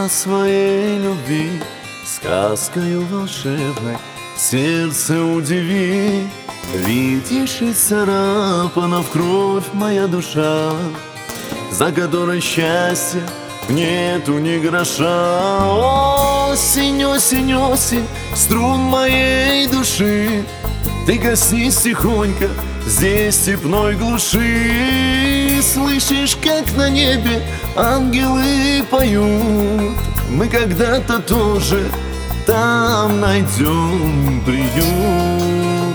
о своей любви, сказкою волшебной сердце удиви. Видишь, исцарапана в кровь моя душа, за которой счастья нету ни гроша. Осень, осень, осень, струн моей души, ты коснись тихонько здесь степной глуши. Слышишь, как на небе ангелы поют, мы когда-то тоже там найдем приют.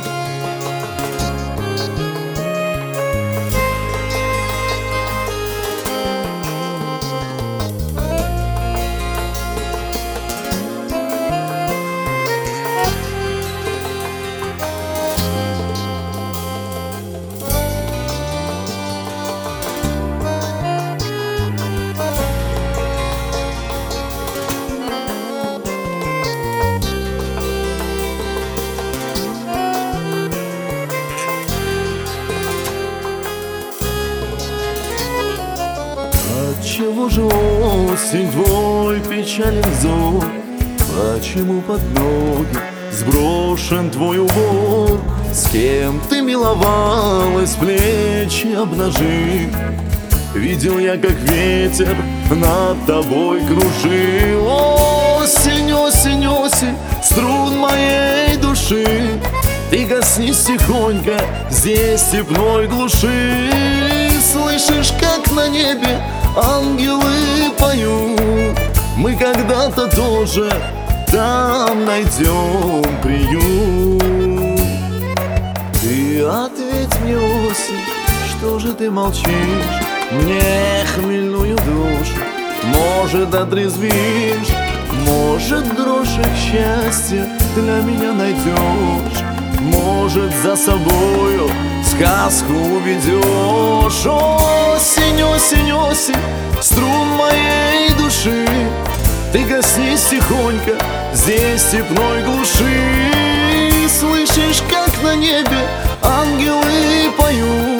Отчего же осень твой печален взор? Почему под ноги сброшен твой убор? С кем ты миловалась, плечи обнажив? Видел я, как ветер над тобой кружил. Осень, осень, осень, струн моей души, ты коснись тихонько здесь степной глуши. Слышишь, как на небе ангелы поют, мы когда-то тоже там найдем приют. Ты ответь мне, осень, что же ты молчишь? Мне хмельную душу, может, отрезвишь, может, грошек счастья для меня найдешь, может, за собою сказку уведешь. Осень, осень, осень, струн моей души, ты коснись тихонько здесь степной глуши. Слышишь, как на небе ангелы поют,